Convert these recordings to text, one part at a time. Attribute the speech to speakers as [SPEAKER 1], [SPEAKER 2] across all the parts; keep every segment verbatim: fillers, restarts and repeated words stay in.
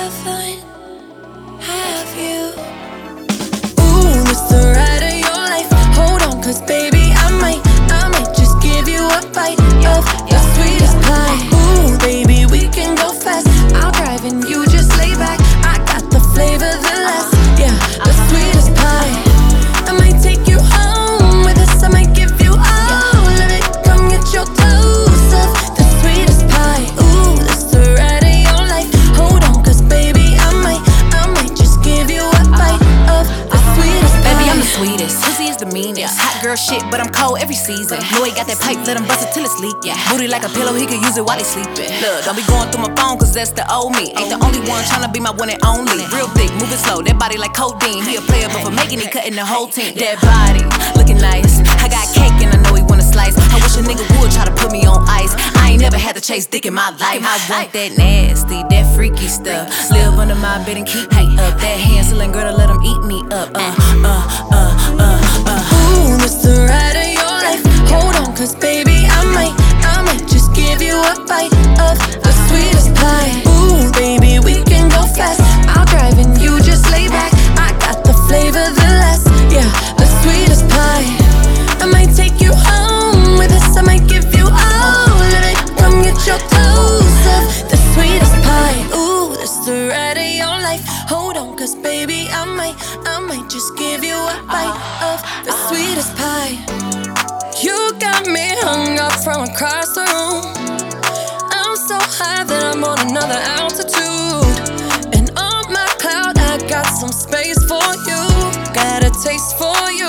[SPEAKER 1] heaven have you? Ooh, this the ride of your life. Hold on, cause baby, I might, I might just give you a bite of your sweetest pie. Ooh, baby, we can go fast. I'll drive and you just lay back. I got the flavor, the last, yeah, the sweetest pie. I might take you home with us. I might give you all of it. Come get your dose of the sweetest pie. Ooh, this the ride of your life. Hold on, cause baby, I might, I might just give you a bite of the sweetest pie.
[SPEAKER 2] Baby, I'm the sweetest. Pussy is the meanest. Hot girl shit, but I'm cold every season. Know he got that pipe, let him bust it till it's leaking. Booty like a pillow, he could use it while he sleeping. Look, don't be going through my phone, cause that's the old me. Ain't the only one tryna be my one and only. Real thick, moving slow, that body like codeine. He a player, but for making it, cutting the whole team. That body, looking nice. I got cake and I know he wanna slice. I wish a nigga would try to put me on ice. I ain't never had to chase dick in my life. I want that nasty, that freaky stuff. Live under my bed and keep me up. That hand-selling girl to let him eat me up. Uh, uh, uh, uh, uh.
[SPEAKER 1] Ooh, this the ride of your life. Hold on, cause baby, I might, I might just give you a bite of the sweetest pie. Ooh, baby, we can go fast. I'll drive and you just lay back. I got the flavor, the last, yeah, the sweetest pie. I might take you home with us. I might give you all of it. Come get your dose of the sweetest pie. Ooh, this the ride of your life. Hold on, cause baby, I might, I might just give you a bite of the sweetest pie. You got me hung up from across the room. I'm so high that I'm on another altitude. And on my cloud, I got some space for you. Got a taste for you.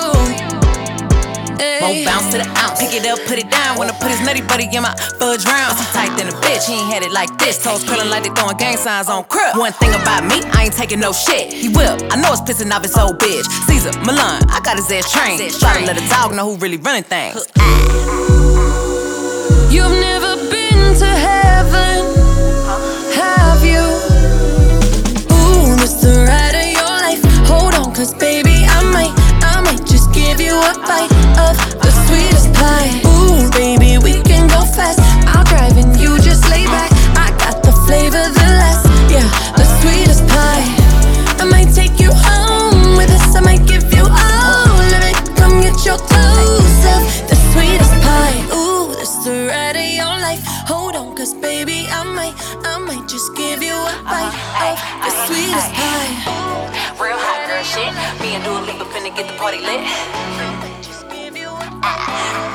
[SPEAKER 2] Won't bounce to the ounce. Pick it up, put it down. Wanna put his nutty buddy in my fudge round. So tight than a bitch, he ain't had it like this. Toes curling like they throwing gang signs on crib. One thing about me, I ain't taking no shit. He will, I know it's pissing off his old bitch. Caesar, Milan, I got his ass trained. Try to let a dog know who really running things.
[SPEAKER 1] You've never been to heaven, have you? Ooh, this the ride of your life. Hold on, cause baby, I might, I might just give you a bite of the sweetest pie. Ooh, baby, we can go fast. I'll drive and you just lay back. I got the flavor, the last, yeah, the sweetest pie. I might take you home with us. I might give you all of it. Come get your dose of the sweetest pie. Ooh, this the ride of your life. Hold on, cause baby, I might, I might just give you a bite of the sweetest pie.
[SPEAKER 2] Real hot girl shit. Me and Dua Lipa finna get the party lit.
[SPEAKER 1] Just give you a